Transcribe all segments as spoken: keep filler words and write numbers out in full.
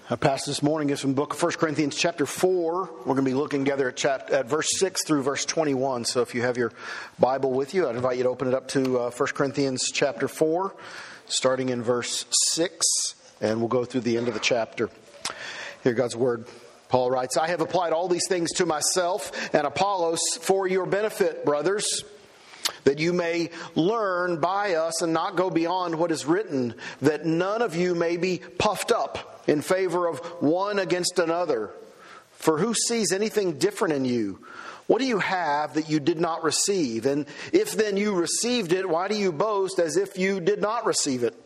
Our passage this morning is from the book of First Corinthians chapter four. We're going to be looking together at, chapter, at verse six through verse twenty-one. So if you have your Bible with you, I'd invite you to open it up to uh, First Corinthians chapter four, starting in verse six, and we'll go through the end of the chapter. Hear God's word. Paul writes, I have applied all these things to myself and Apollos for your benefit, brothers, that you may learn by us and not go beyond what is written, that none of you may be puffed up in favor of one against another. For who sees anything different in you? What do you have that you did not receive? And if then you received it, why do you boast as if you did not receive it?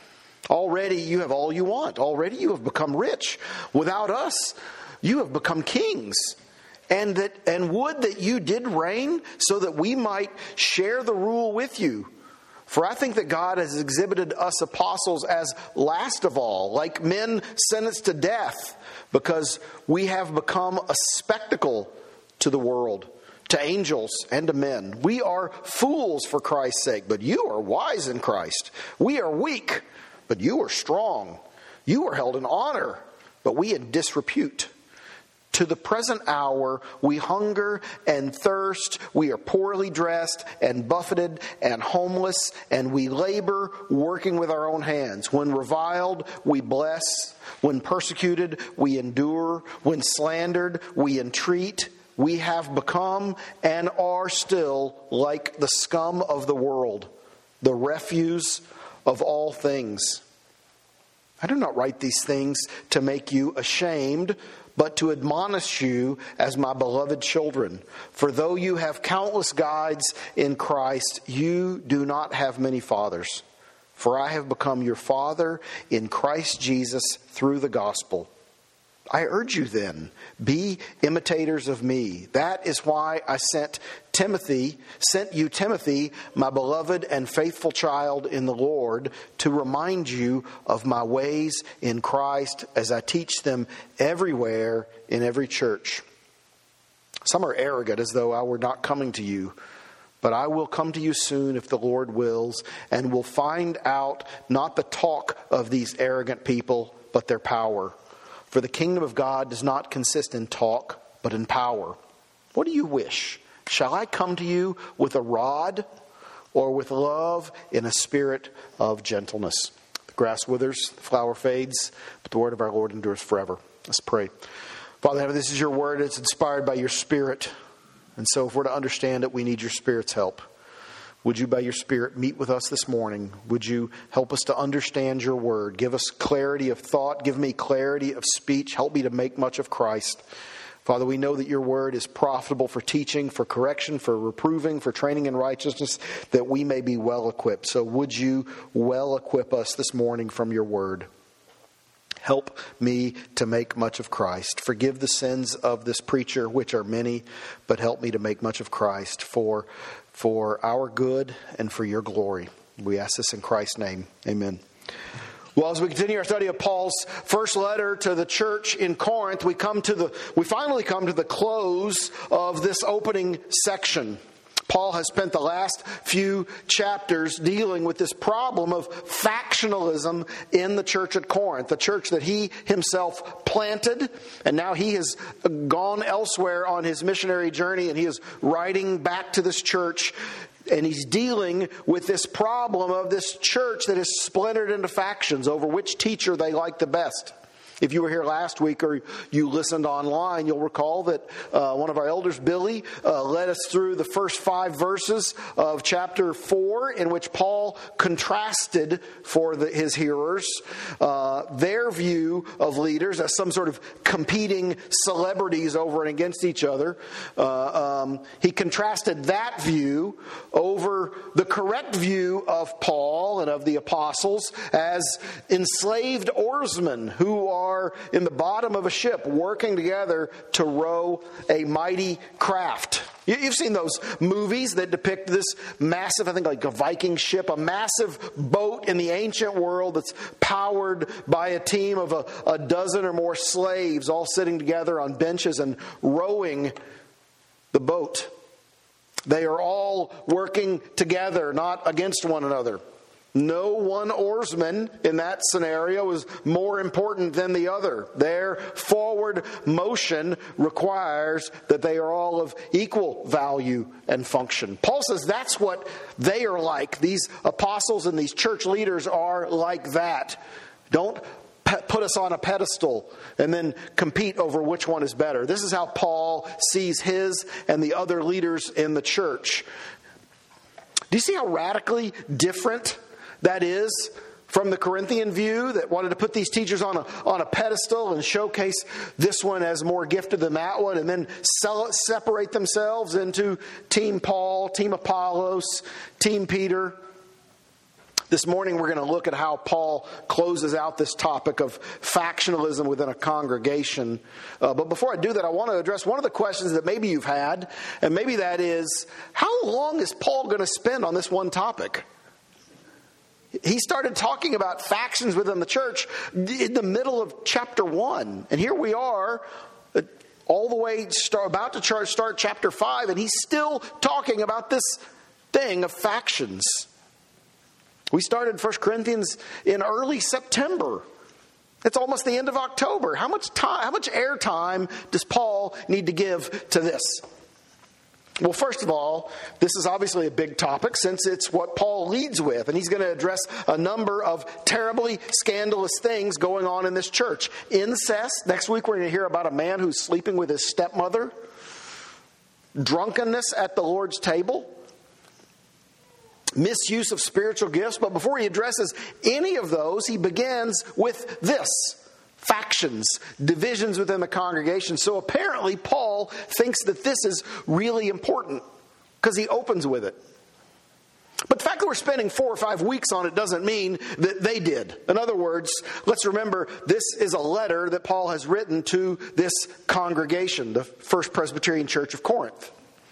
Already you have all you want. Already you have become rich. Without us, you have become kings. And that and would that you did reign so that we might share the rule with you. For I think that God has exhibited us apostles as last of all, like men sentenced to death, because we have become a spectacle to the world, to angels and to men. We are fools for Christ's sake, but you are wise in Christ. We are weak, but you are strong. You are held in honor, but we in disrepute. To the present hour, we hunger and thirst. We are poorly dressed and buffeted and homeless, and we labor working with our own hands. When reviled, we bless. When persecuted, we endure. When slandered, we entreat. We have become and are still like the scum of the world, the refuse of all things. I do not write these things to make you ashamed, but to admonish you as my beloved children. For though you have countless guides in Christ, you do not have many fathers. For I have become your father in Christ Jesus through the gospel. I urge you then, be imitators of me. That is why I sent Timothy, sent you Timothy, my beloved and faithful child in the Lord, to remind you of my ways in Christ as I teach them everywhere in every church. Some are arrogant as though I were not coming to you. But I will come to you soon if the Lord wills, and will find out not the talk of these arrogant people, but their power. For the kingdom of God does not consist in talk, but in power. What do you wish? Shall I come to you with a rod, or with love in a spirit of gentleness? The grass withers, the flower fades, but the word of our Lord endures forever. Let's pray. Father, this is your word. It's inspired by your Spirit. And so if we're to understand it, we need your Spirit's help. Would you, by your Spirit, meet with us this morning? Would you help us to understand your word? Give us clarity of thought. Give me clarity of speech. Help me to make much of Christ. Father, we know that your word is profitable for teaching, for correction, for reproving, for training in righteousness, that we may be well equipped. So would you well equip us this morning from your word? Help me to make much of Christ. Forgive the sins of this preacher, which are many, but help me to make much of Christ for for our good and for your glory. We ask this in Christ's name. Amen. Well, as we continue our study of Paul's first letter to the church in Corinth, we come to the we finally come to the close of this opening section. Paul has spent the last few chapters dealing with this problem of factionalism in the church at Corinth, the church that he himself planted, and now he has gone elsewhere on his missionary journey, and he is writing back to this church, and he's dealing with this problem of this church that is splintered into factions over which teacher they like the best. If you were here last week or you listened online, you'll recall that uh, one of our elders, Billy, uh, led us through the first five verses of chapter four, in which Paul contrasted for the, his hearers uh, their view of leaders as some sort of competing celebrities over and against each other. Uh, um, he contrasted that view over the correct view of Paul and of the apostles as enslaved oarsmen who are are in the bottom of a ship working together to row a mighty craft. You've seen those movies that depict this massive, I think like a Viking ship, a massive boat in the ancient world that's powered by a team of a, a dozen or more slaves all sitting together on benches and rowing the boat. They are all working together, not against one another. No one oarsman in that scenario is more important than the other. Their forward motion requires that they are all of equal value and function. Paul says that's what they are like. These apostles and these church leaders are like that. Don't put us on a pedestal and then compete over which one is better. This is how Paul sees his and the other leaders in the church. Do you see how radically different that is from the Corinthian view that wanted to put these teachers on a, on a pedestal and showcase this one as more gifted than that one, and then sell, separate themselves into Team Paul, Team Apollos, Team Peter? This morning we're going to look at how Paul closes out this topic of factionalism within a congregation. Uh, but before I do that, I want to address one of the questions that maybe you've had, and maybe that is, how long is Paul going to spend on this one topic? He started talking about factions within the church in the middle of chapter one. And here we are, all the way start, about to start chapter five, and he's still talking about this thing of factions. We started First Corinthians in early September. It's almost the end of October. How much time, how much airtime does Paul need to give to this? Well, first of all, this is obviously a big topic since it's what Paul leads with. And he's going to address a number of terribly scandalous things going on in this church. Incest. Next week we're going to hear about a man who's sleeping with his stepmother. Drunkenness at the Lord's table. Misuse of spiritual gifts. But before he addresses any of those, he begins with this. Factions, divisions within the congregation. So apparently Paul thinks that this is really important because he opens with it. But the fact that we're spending four or five weeks on it doesn't mean that they did. In other words, let's remember this is a letter that Paul has written to this congregation, the First Presbyterian Church of Corinth.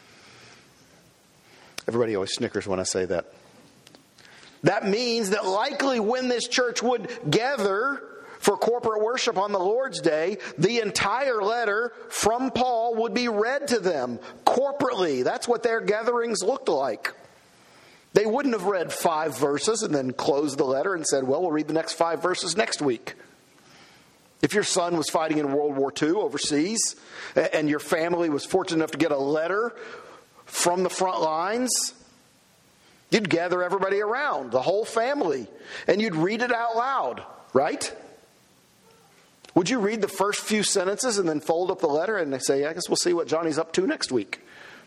Everybody always snickers when I say that. That means that likely when this church would gather for corporate worship on the Lord's Day, the entire letter from Paul would be read to them corporately. That's what their gatherings looked like. They wouldn't have read five verses and then closed the letter and said, well, we'll read the next five verses next week. If your son was fighting in World War Two overseas and your family was fortunate enough to get a letter from the front lines, you'd gather everybody around, the whole family, and you'd read it out loud, right? Would you read the first few sentences and then fold up the letter and say, I guess we'll see what Johnny's up to next week?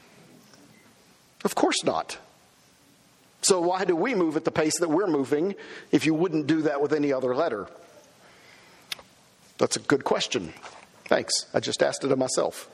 Of course not. So why do we move at the pace that we're moving if you wouldn't do that with any other letter? That's a good question. Thanks. I just asked it of myself.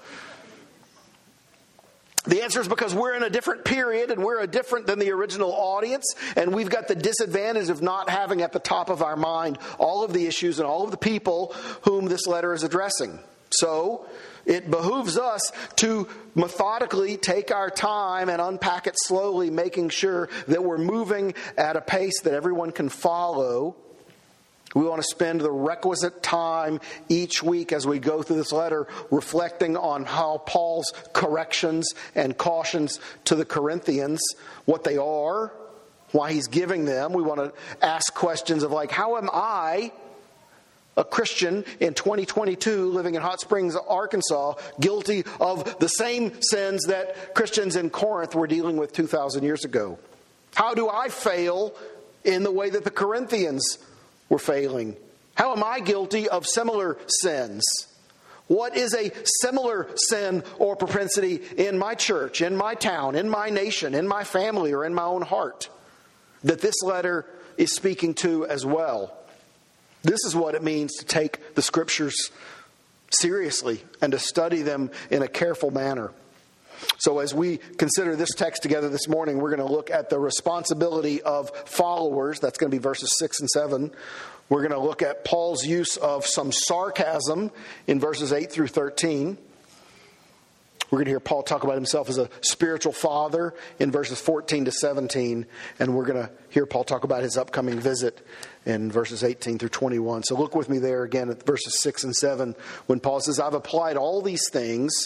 The answer is because we're in a different period and we're a different than the original audience, and we've got the disadvantage of not having at the top of our mind all of the issues and all of the people whom this letter is addressing. So it behooves us to methodically take our time and unpack it slowly, making sure that we're moving at a pace that everyone can follow. We want to spend the requisite time each week as we go through this letter reflecting on how Paul's corrections and cautions to the Corinthians, what they are, why he's giving them. We want to ask questions of like, how am I, a Christian in twenty twenty-two living in Hot Springs, Arkansas, guilty of the same sins that Christians in Corinth were dealing with two thousand years ago? How do I fail in the way that the Corinthians were failing? How am I guilty of similar sins? What is a similar sin or propensity in my church, in my town, in my nation, in my family, or in my own heart that this letter is speaking to as well? This is what it means to take the Scriptures seriously and to study them in a careful manner. So as we consider this text together this morning, we're going to look at the responsibility of followers. That's going to be verses six and seven. We're going to look at Paul's use of some sarcasm in verses eight through thirteen. We're going to hear Paul talk about himself as a spiritual father in verses fourteen to seventeen. And we're going to hear Paul talk about his upcoming visit in verses eighteen through twenty-one. So look with me there again at verses six and seven when Paul says, I've applied all these things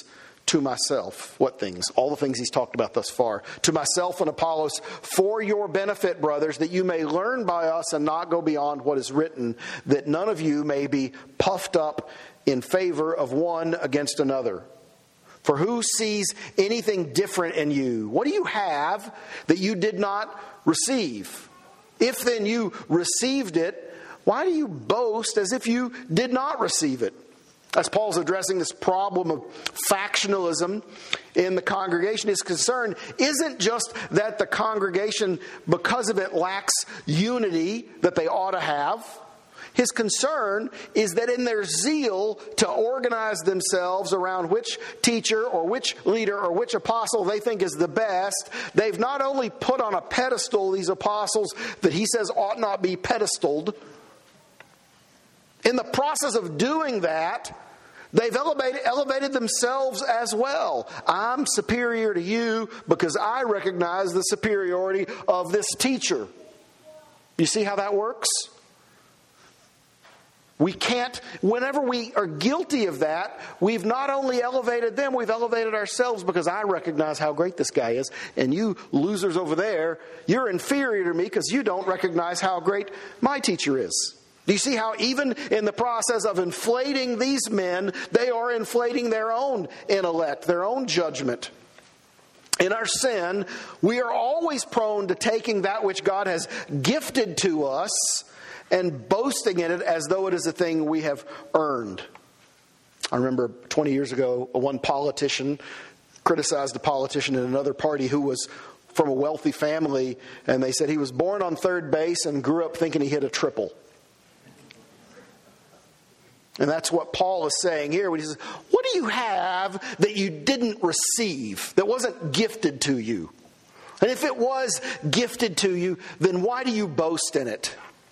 to myself. What things? All the things he's talked about thus far. To myself and Apollos, for your benefit, brothers, that you may learn by us and not go beyond what is written, that none of you may be puffed up in favor of one against another. For who sees anything different in you? What do you have that you did not receive? If then you received it, why do you boast as if you did not receive it? As Paul's addressing this problem of factionalism in the congregation, his concern isn't just that the congregation, because of it, lacks unity that they ought to have. His concern is that in their zeal to organize themselves around which teacher or which leader or which apostle they think is the best, they've not only put on a pedestal these apostles that he says ought not be pedestaled. In the process of doing that, they've elevated, elevated themselves as well. I'm superior to you because I recognize the superiority of this teacher. You see how that works? We can't, whenever we are guilty of that, we've not only elevated them, we've elevated ourselves because I recognize how great this guy is. And you losers over there, you're inferior to me because you don't recognize how great my teacher is. Do you see how even in the process of inflating these men, they are inflating their own intellect, their own judgment? In our sin, we are always prone to taking that which God has gifted to us and boasting in it as though it is a thing we have earned. I remember twenty years ago, one politician criticized a politician in another party who was from a wealthy family, and they said he was born on third base and grew up thinking he hit a triple. And that's what Paul is saying here when he says, what do you have that you didn't receive, that wasn't gifted to you? And if it was gifted to you, then why do you boast in it?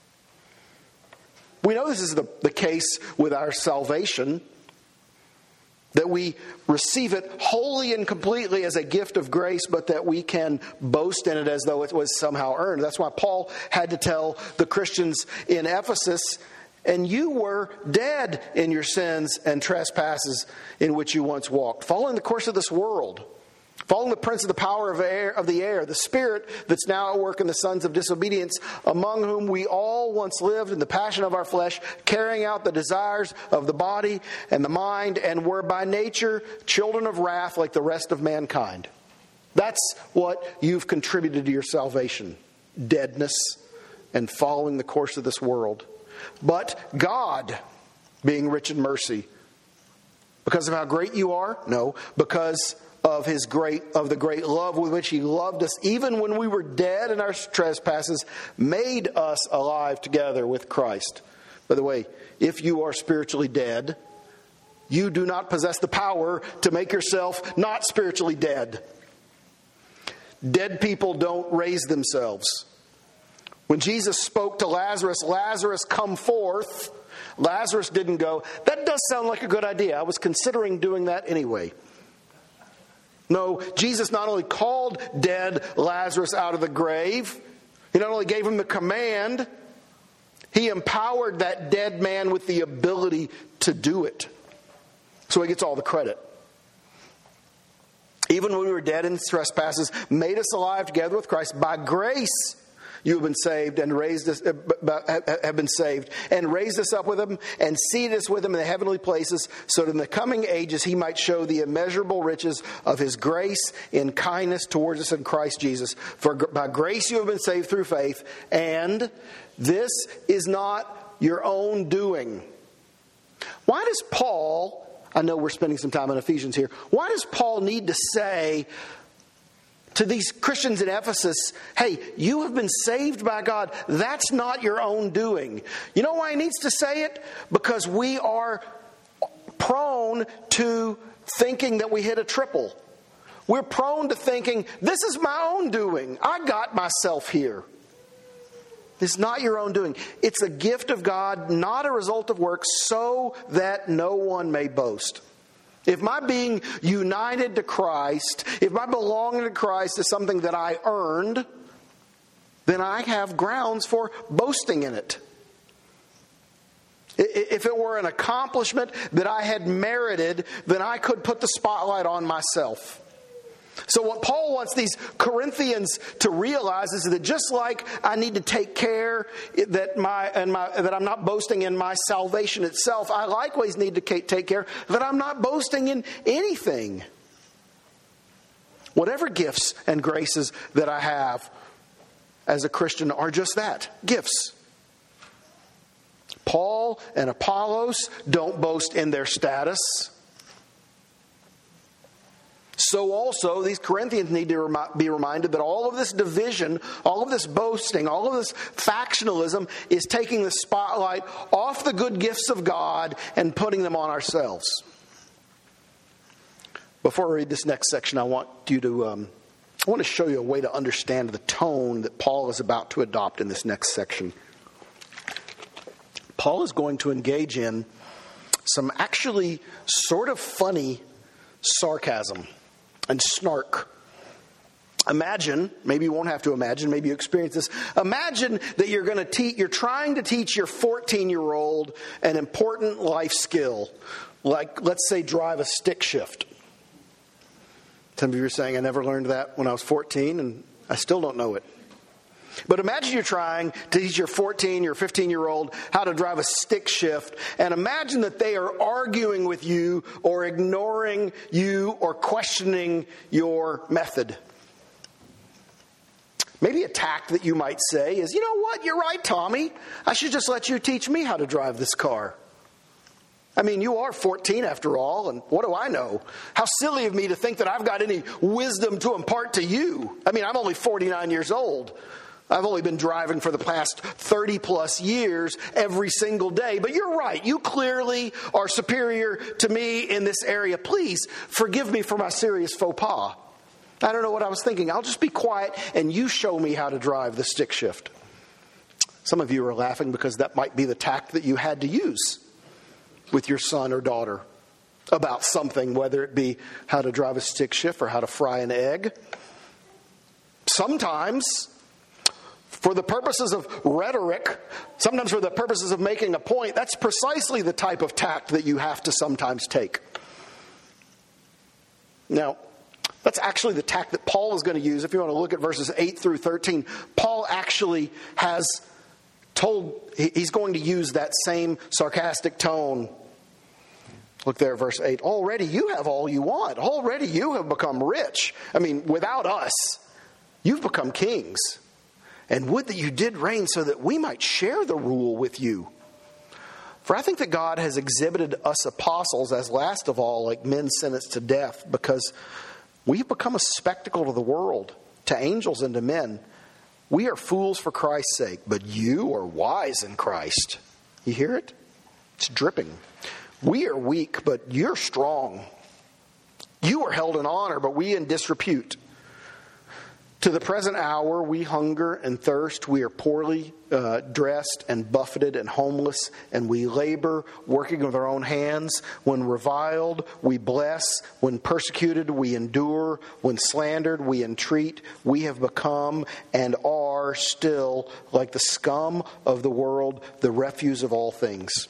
We know this is the, the case with our salvation, that we receive it wholly and completely as a gift of grace, but that we can boast in it as though it was somehow earned. That's why Paul had to tell the Christians in Ephesus, and you were dead in your sins and trespasses in which you once walked, following the course of this world, following the prince of the power of, air, of the air, the spirit that's now at work in the sons of disobedience, among whom we all once lived in the passion of our flesh, carrying out the desires of the body and the mind, and were by nature children of wrath like the rest of mankind. That's what you've contributed to your salvation, deadness and following the course of this world. But God, being rich in mercy, because of how great you are? No, because of his great of the great love with which he loved us, even when we were dead in our trespasses, made us alive together with Christ. By the way, if you are spiritually dead, you do not possess the power to make yourself not spiritually dead. Dead people don't raise themselves. When Jesus spoke to Lazarus, Lazarus, come forth, Lazarus didn't go, that does sound like a good idea. I was considering doing that anyway. No, Jesus not only called dead Lazarus out of the grave, he not only gave him the command, he empowered that dead man with the ability to do it. So he gets all the credit. Even when we were dead in trespasses, made us alive together with Christ. By grace you have been saved and raised us, have been saved and raised us up with him and seated us with him in the heavenly places, so that in the coming ages he might show the immeasurable riches of his grace in kindness towards us in Christ Jesus. For by grace you have been saved through faith, and this is not your own doing. Why does Paul, I know we're spending some time on Ephesians here, why does Paul need to say to these Christians in Ephesus, hey, you have been saved by God. That's not your own doing. You know why he needs to say it? Because we are prone to thinking that we hit a triple. We're prone to thinking, this is my own doing. I got myself here. It's not your own doing. It's a gift of God, not a result of works, so that no one may boast. If my being united to Christ, if my belonging to Christ is something that I earned, then I have grounds for boasting in it. If it were an accomplishment that I had merited, then I could put the spotlight on myself. So what Paul wants these Corinthians to realize is that just like I need to take care that my and my that I'm not boasting in my salvation itself, I likewise need to take care that I'm not boasting in anything. Whatever gifts and graces that I have as a Christian are just that, gifts. Paul and Apollos don't boast in their status. So also, these Corinthians need to be reminded that all of this division, all of this boasting, all of this factionalism is taking the spotlight off the good gifts of God and putting them on ourselves. Before I read this next section, I want you to, um, I want to show you a way to understand the tone that Paul is about to adopt in this next section. Paul is going to engage in some actually sort of funny sarcasm and snark. Imagine, maybe you won't have to imagine, maybe you experience this. Imagine that you're going to teach, you're trying to teach your fourteen-year-old an important life skill, like, let's say, drive a stick shift. Some of you are saying, I never learned that when I was fourteen, and I still don't know it. But imagine you're trying to teach your fourteen, your fifteen-year-old how to drive a stick shift, and imagine that they are arguing with you or ignoring you or questioning your method. Maybe a tact that you might say is, you know what, you're right, Tommy. I should just let you teach me how to drive this car. I mean, you are fourteen after all, and what do I know? How silly of me to think that I've got any wisdom to impart to you. I mean, I'm only forty-nine years old. I've only been driving for the past thirty plus years every single day. But you're right. You clearly are superior to me in this area. Please forgive me for my serious faux pas. I don't know what I was thinking. I'll just be quiet and you show me how to drive the stick shift. Some of you are laughing because that might be the tact that you had to use with your son or daughter about something, whether it be how to drive a stick shift or how to fry an egg. Sometimes, for the purposes of rhetoric, sometimes for the purposes of making a point, that's precisely the type of tact that you have to sometimes take. Now, that's actually the tact that Paul is going to use. If you want to look at verses eight through thirteen, Paul actually has told, he's going to use that same sarcastic tone. Look there at verse eight. Already you have all you want. Already you have become rich. I mean, without us, you've become kings. And would that you did reign so that we might share the rule with you. For I think that God has exhibited us apostles as last of all like men sentenced to death, because we've become a spectacle to the world, to angels and to men. We are fools for Christ's sake, but you are wise in Christ. You hear it? It's dripping. We are weak, but you're strong. You are held in honor, but we in disrepute. To the present hour, we hunger and thirst. We are poorly uh, dressed and buffeted and homeless, and we labor, working with our own hands. When reviled, we bless. When persecuted, we endure. When slandered, we entreat. We have become and are still like the scum of the world, the refuse of all things.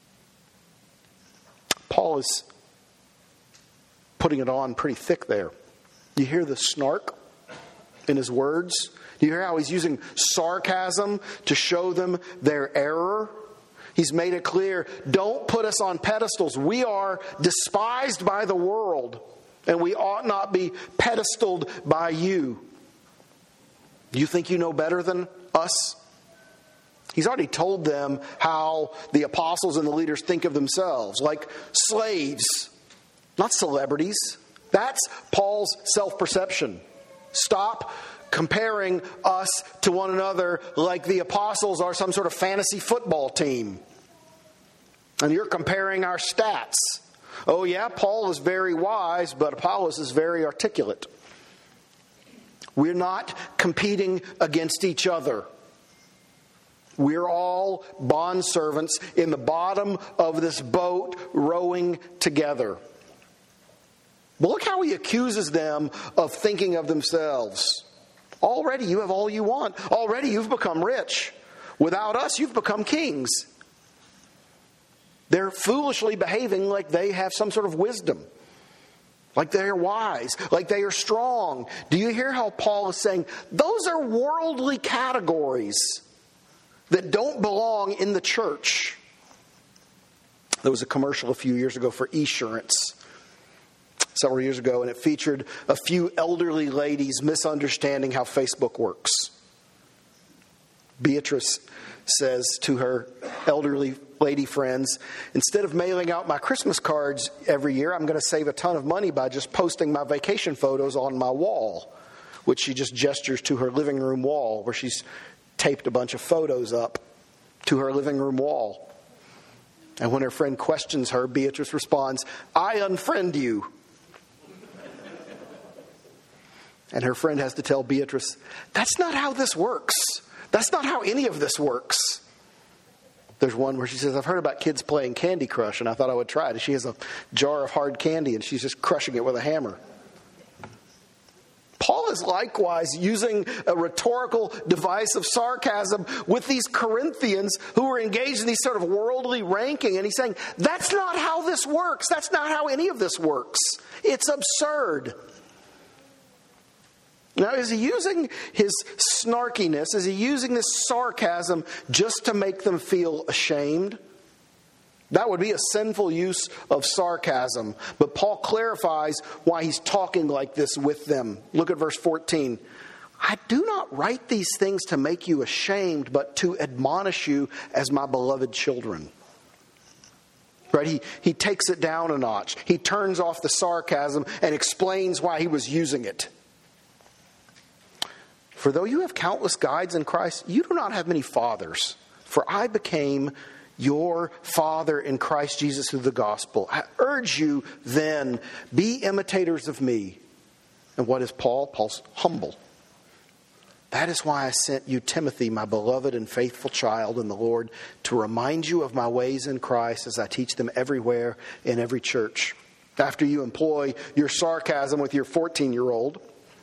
Paul is putting it on pretty thick there. You hear the snark in his words? Do you hear how he's using sarcasm to show them their error? He's made it clear, don't put us on pedestals. We are despised by the world, and we ought not be pedestaled by you. Do you think you know better than us? He's already told them how the apostles and the leaders think of themselves, like slaves, not celebrities. That's Paul's self-perception. Stop comparing us to one another like the apostles are some sort of fantasy football team. And you're comparing our stats. Oh yeah, Paul is very wise, but Apollos is very articulate. We're not competing against each other. We're all bondservants in the bottom of this boat rowing together. But look how he accuses them of thinking of themselves. Already you have all you want. Already you've become rich. Without us, you've become kings. They're foolishly behaving like they have some sort of wisdom, like they are wise, like they are strong. Do you hear how Paul is saying those are worldly categories that don't belong in the church? There was a commercial a few years ago for Esurance, several years ago, and it featured a few elderly ladies misunderstanding how Facebook works. Beatrice says to her elderly lady friends, instead of mailing out my Christmas cards every year, I'm going to save a ton of money by just posting my vacation photos on my wall, which she just gestures to her living room wall, where she's taped a bunch of photos up to her living room wall. And when her friend questions her, Beatrice responds, I unfriend you. And her friend has to tell Beatrice, that's not how this works. That's not how any of this works. There's one where she says, I've heard about kids playing Candy Crush, and I thought I would try it. She has a jar of hard candy, and she's just crushing it with a hammer. Paul is likewise using a rhetorical device of sarcasm with these Corinthians who are engaged in these sort of worldly ranking. And he's saying, that's not how this works. That's not how any of this works. It's absurd. Now, is he using his snarkiness, is he using this sarcasm just to make them feel ashamed? That would be a sinful use of sarcasm. But Paul clarifies why he's talking like this with them. Look at verse fourteen. I do not write these things to make you ashamed, but to admonish you as my beloved children. Right? He, he takes it down a notch. He turns off the sarcasm and explains why he was using it. For though you have countless guides in Christ, you do not have many fathers. For I became your father in Christ Jesus through the gospel. I urge you then, be imitators of me. And what is Paul? Paul's humble. That is why I sent you Timothy, my beloved and faithful child in the Lord, to remind you of my ways in Christ as I teach them everywhere in every church. After you employ your sarcasm with your fourteen-year-old,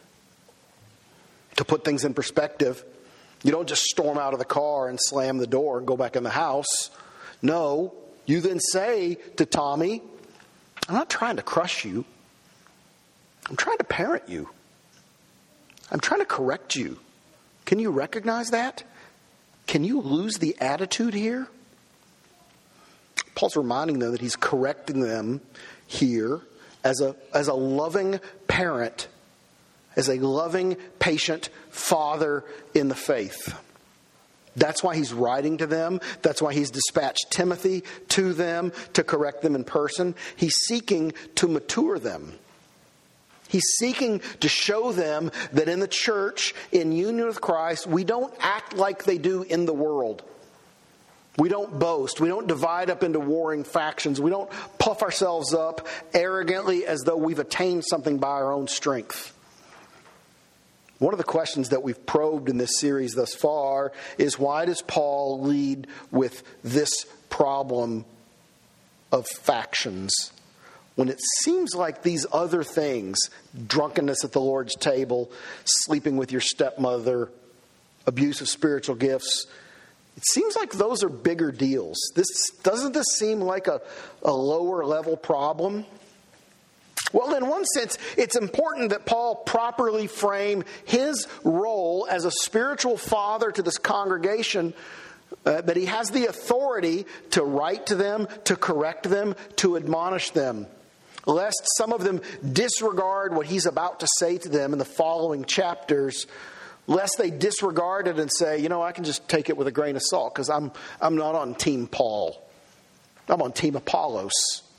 to put things in perspective, you don't just storm out of the car and slam the door and go back in the house. No, you then say to Tommy, I'm not trying to crush you. I'm trying to parent you. I'm trying to correct you. Can you recognize that? Can you lose the attitude here? Paul's reminding them that he's correcting them here as a, as a loving parent, as a loving, patient father in the faith. That's why he's writing to them. That's why he's dispatched Timothy to them to correct them in person. He's seeking to mature them. He's seeking to show them that in the church, in union with Christ, we don't act like they do in the world. We don't boast. We don't divide up into warring factions. We don't puff ourselves up arrogantly as though we've attained something by our own strength. One of the questions that we've probed in this series thus far is, why does Paul lead with this problem of factions when it seems like these other things, drunkenness at the Lord's table, sleeping with your stepmother, abuse of spiritual gifts, it seems like those are bigger deals. This doesn't this seem like a, a lower level problem? Well, in one sense, it's important that Paul properly frame his role as a spiritual father to this congregation, uh, that he has the authority to write to them, to correct them, to admonish them, lest some of them disregard what he's about to say to them in the following chapters, lest they disregard it and say, you know, I can just take it with a grain of salt because I'm, I'm not on Team Paul. I'm on Team Apollos.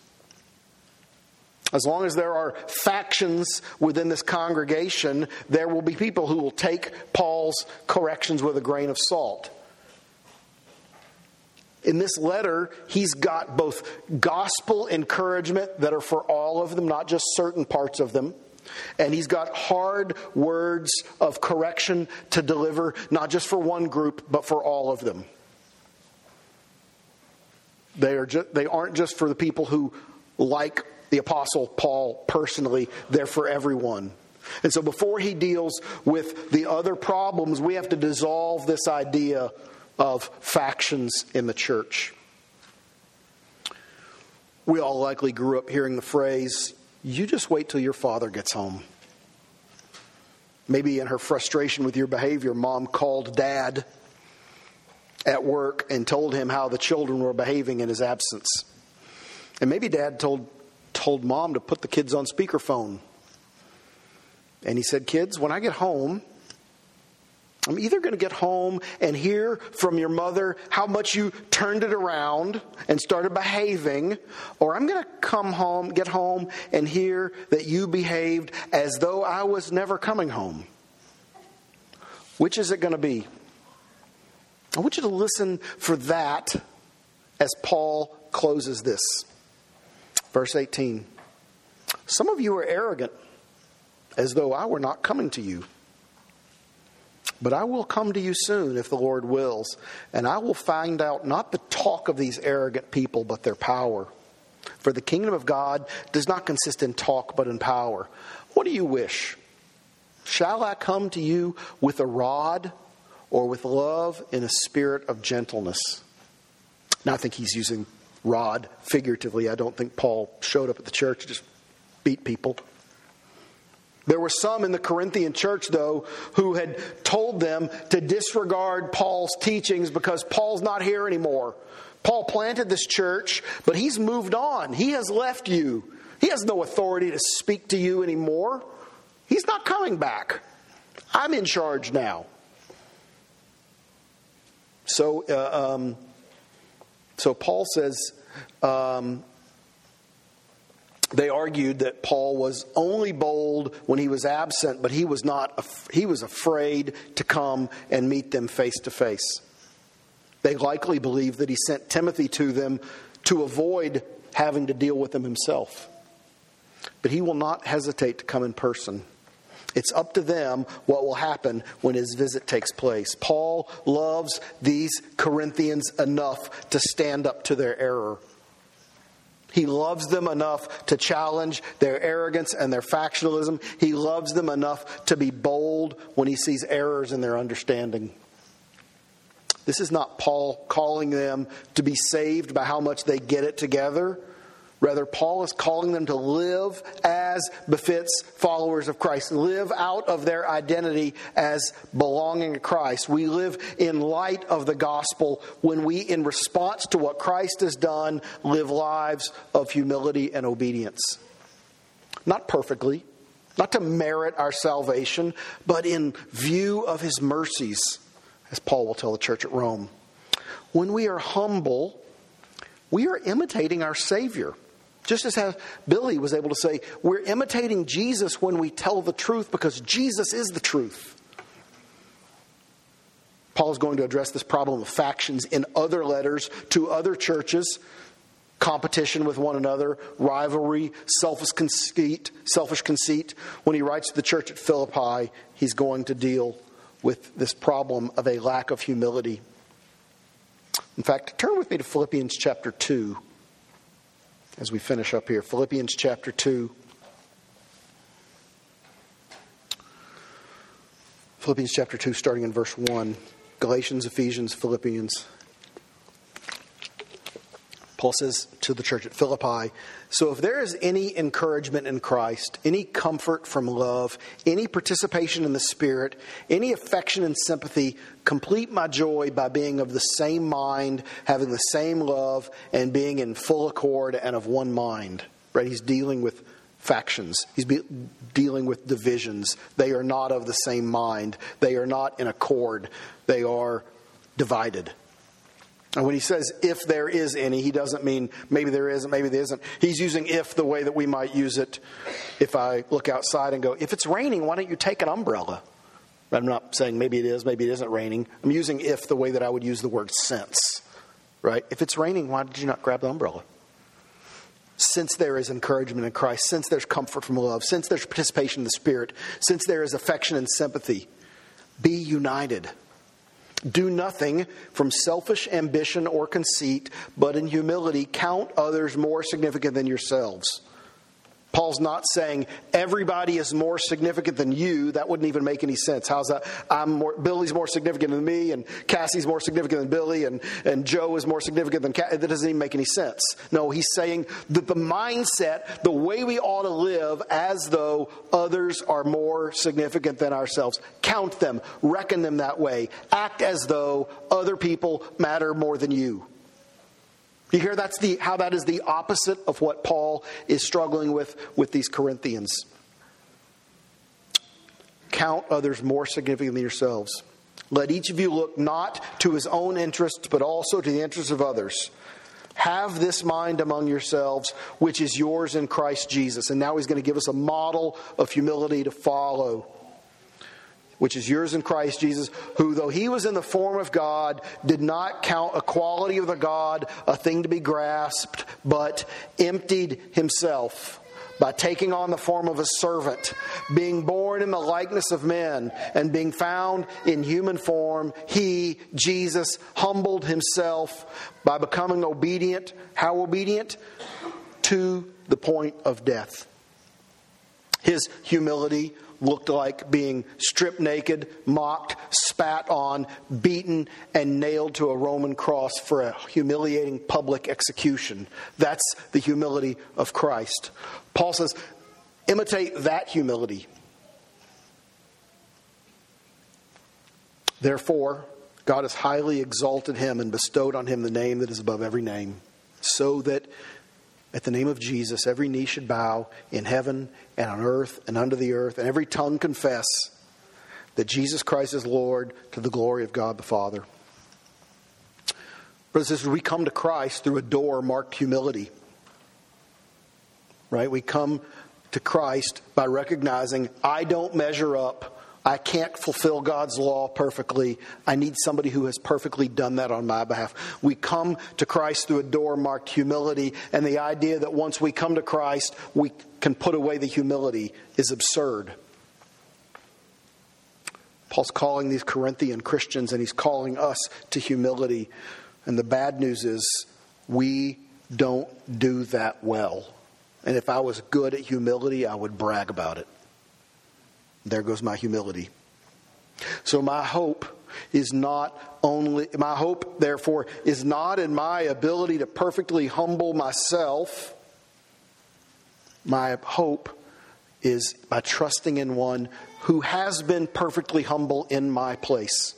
As long as there are factions within this congregation, there will be people who will take Paul's corrections with a grain of salt. In this letter, he's got both gospel encouragement that are for all of them, not just certain parts of them. And he's got hard words of correction to deliver, not just for one group, but for all of them. They are ju- they aren't just for the people who like the Apostle Paul personally, they're for everyone. And so before he deals with the other problems, we have to dissolve this idea of factions in the church. We all likely grew up hearing the phrase, "You just wait till your father gets home." Maybe in her frustration with your behavior, mom called dad at work and told him how the children were behaving in his absence. And maybe dad told told mom to put the kids on speakerphone. And he said, "Kids, when I get home, I'm either going to get home and hear from your mother how much you turned it around and started behaving, or I'm going to come home, get home and hear that you behaved as though I was never coming home. Which is it going to be?" I want you to listen for that as Paul closes this. Verse eighteen. "Some of you are arrogant, as though I were not coming to you. But I will come to you soon, if the Lord wills, and I will find out not the talk of these arrogant people, but their power. For the kingdom of God does not consist in talk, but in power. What do you wish? Shall I come to you with a rod, or with love in a spirit of gentleness?" Now, I think he's using rod figuratively. I don't think Paul showed up at the church and just beat people. There were some in the Corinthian church, though, who had told them to disregard Paul's teachings because Paul's not here anymore. Paul planted this church, but he's moved on. He has left you. He has no authority to speak to you anymore. He's not coming back. I'm in charge now. So, uh, um, so Paul says, um, they argued that Paul was only bold when he was absent, but he was not. He was afraid to come and meet them face to face. They likely believed that he sent Timothy to them to avoid having to deal with them himself. But he will not hesitate to come in person. It's up to them what will happen when his visit takes place. Paul loves these Corinthians enough to stand up to their error. He loves them enough to challenge their arrogance and their factionalism. He loves them enough to be bold when he sees errors in their understanding. This is not Paul calling them to be saved by how much they get it together. Rather, Paul is calling them to live as befits followers of Christ. Live out of their identity as belonging to Christ. We live in light of the gospel when we, in response to what Christ has done, live lives of humility and obedience. Not perfectly, not to merit our salvation, but in view of his mercies, as Paul will tell the church at Rome. When we are humble, we are imitating our Savior. Just as how Billy was able to say, we're imitating Jesus when we tell the truth because Jesus is the truth. Paul is going to address this problem of factions in other letters to other churches. Competition with one another, rivalry, selfish conceit, selfish conceit. When he writes to the church at Philippi, he's going to deal with this problem of a lack of humility. In fact, turn with me to Philippians chapter two. As we finish up here, Philippians chapter two. Philippians chapter two, starting in verse one. Galatians, Ephesians, Philippians. Paul says to the church at Philippi, "So if there is any encouragement in Christ, any comfort from love, any participation in the Spirit, any affection and sympathy, complete my joy by being of the same mind, having the same love, and being in full accord and of one mind." Right? He's dealing with factions. He's be- dealing with divisions. They are not of the same mind. They are not in accord. They are divided. And when he says, if there is any, he doesn't mean maybe there isn't, maybe there isn't. He's using if the way that we might use it if I look outside and go, if it's raining, why don't you take an umbrella? I'm not saying maybe it is, maybe it isn't raining. I'm using if the way that I would use the word since. Right? If it's raining, why did you not grab the umbrella? Since there is encouragement in Christ, since there's comfort from love, since there's participation in the Spirit, since there is affection and sympathy, be united. Do nothing from selfish ambition or conceit, but in humility count others more significant than yourselves. Paul's not saying everybody is more significant than you. That wouldn't even make any sense. How's that? I'm more, Billy's more significant than me, and Cassie's more significant than Billy, and, and Joe is more significant than Cassie. That doesn't even make any sense. No, he's saying that the mindset, the way we ought to live as though others are more significant than ourselves. Count them, reckon them that way. Act as though other people matter more than you. You hear that's the how that is the opposite of what Paul is struggling with with these Corinthians. Count others more significant than yourselves. Let each of you look not to his own interests, but also to the interests of others. Have this mind among yourselves, which is yours in Christ Jesus. And now he's going to give us a model of humility to follow, which is yours in Christ Jesus, who, though he was in the form of God, did not count equality with God a thing to be grasped, but emptied himself by taking on the form of a servant, being born in the likeness of men, and being found in human form. He, Jesus, humbled himself by becoming obedient. How obedient? To the point of death. His humility looked like being stripped naked, mocked, spat on, beaten, and nailed to a Roman cross for a humiliating public execution. That's the humility of Christ. Paul says, imitate that humility. Therefore, God has highly exalted him and bestowed on him the name that is above every name, so that at the name of Jesus, every knee should bow in heaven and on earth and under the earth, and every tongue confess that Jesus Christ is Lord, to the glory of God the Father. Brothers and sisters, we come to Christ through a door marked humility. Right? We come to Christ by recognizing I don't measure up. I can't fulfill God's law perfectly. I need somebody who has perfectly done that on my behalf. We come to Christ through a door marked humility, and the idea that once we come to Christ, we can put away the humility is absurd. Paul's calling these Corinthian Christians, and he's calling us to humility. And the bad news is we don't do that well. And if I was good at humility, I would brag about it. There goes my humility. So my hope is not only, my hope, therefore, is not in my ability to perfectly humble myself. My hope is by trusting in one who has been perfectly humble in my place.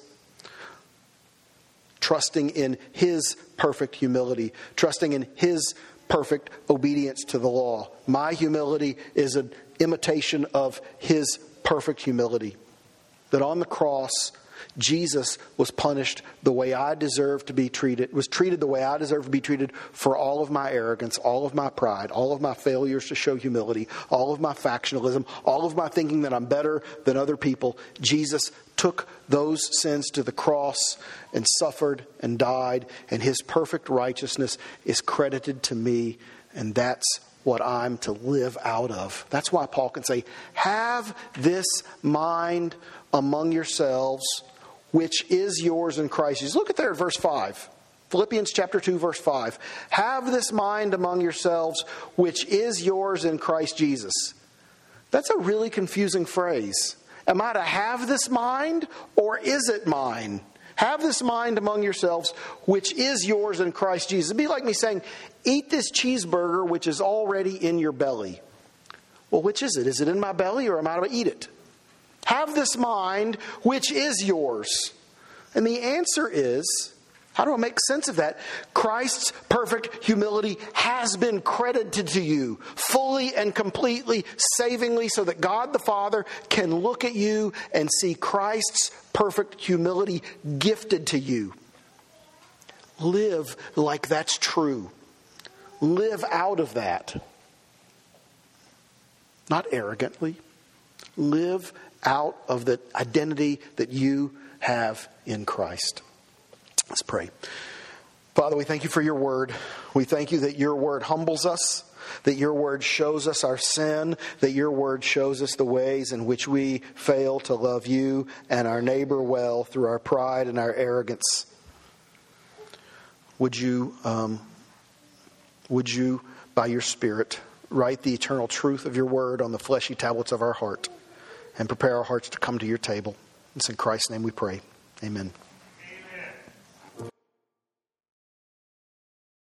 Trusting in his perfect humility. Trusting in his perfect obedience to the law. My humility is an imitation of his perfect humility. That on the cross, Jesus was punished the way I deserve to be treated, was treated the way I deserve to be treated for all of my arrogance, all of my pride, all of my failures to show humility, all of my factionalism, all of my thinking that I'm better than other people. Jesus took those sins to the cross and suffered and died, and his perfect righteousness is credited to me, and that's what I'm to live out of. That's why Paul can say, have this mind among yourselves, which is yours in Christ Jesus. Look at there at verse five. Philippians chapter two, verse five. Have this mind among yourselves, which is yours in Christ Jesus. That's a really confusing phrase. Am I to have this mind, or is it mine? Have this mind among yourselves, which is yours in Christ Jesus. It'd be like me saying, eat this cheeseburger, which is already in your belly. Well, which is it? Is it in my belly, or am I to eat it? Have this mind, which is yours. And the answer is, how do I make sense of that? Christ's perfect humility has been credited to you fully and completely, savingly, so that God the Father can look at you and see Christ's perfect humility gifted to you. Live like that's true. Live out of that. Not arrogantly. Live out of the identity that you have in Christ. Let's pray. Father, we thank you for your word. We thank you that your word humbles us, that your word shows us our sin, that your word shows us the ways in which we fail to love you and our neighbor well through our pride and our arrogance. Would you, um, would you, by your Spirit, Write the eternal truth of your word on the fleshy tablets of our heart, and prepare our hearts to come to your table. It's in Christ's name we pray. Amen.